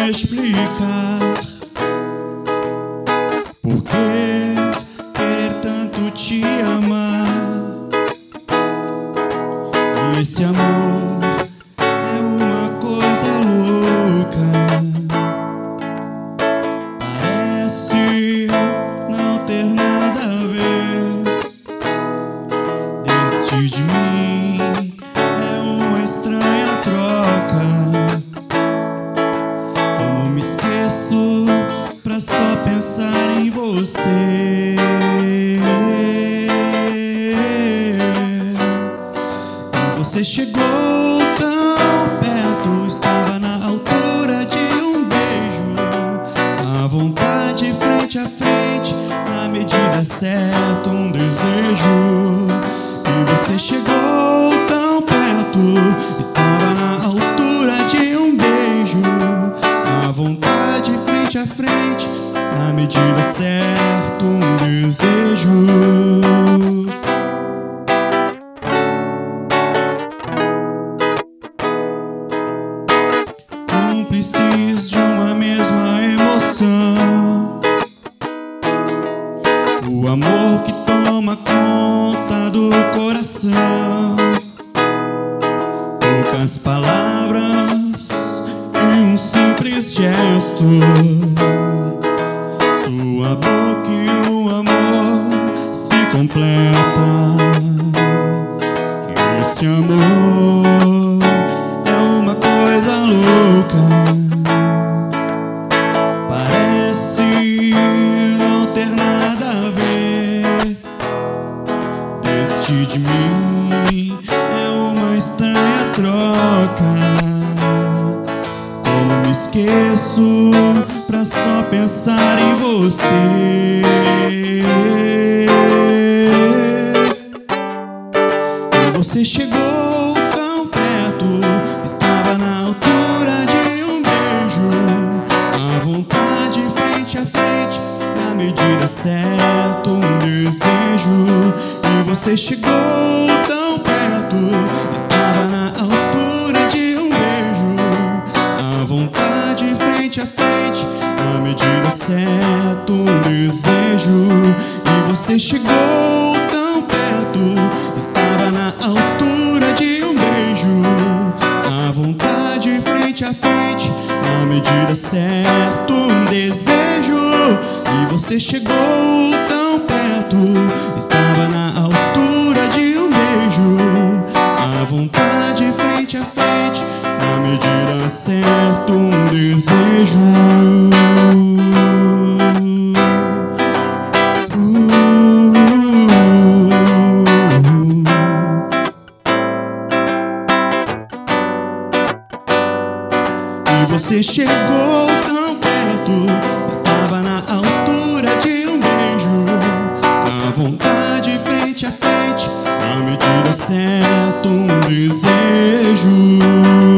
explicar por que querer tanto te amar. E esse amor é uma coisa louca. Parece não ter nada a ver. Desistir de mim é uma estranha troca. Como me esqueço pra só pensar em você. E você chegou tão perto, estava na altura de um beijo. À vontade, frente a frente, na medida certa, um desejo. E você chegou tão perto, estava na altura de um beijo. À vontade, frente a frente, na medida certa, um desejo. Cúmplices de uma mesma emoção, o amor que toma conta do coração. Poucas palavras e um simples gesto, sua boca e o amor se completa. E esse amor é uma coisa louca. Parece não ter nada a ver. Desistir de mim é uma estranha troca. Como me esqueço pra só pensar em você. E você chegou tão perto, estava na altura de um beijo. À vontade, frente a frente, na medida certa, um desejo. E você chegou tão perto, estava na altura de um beijo. À vontade, frente a frente, na medida certa, um desejo. E você chegou tão perto, estava na altura de um beijo. À vontade, frente a frente, na medida certa, um desejo. E você chegou tão perto, estava na altura de um beijo. À vontade, frente a frente, na medida certa, um desejo. E você chegou tão perto, estava na altura de um beijo. À vontade, frente a frente, na medida certa, um desejo.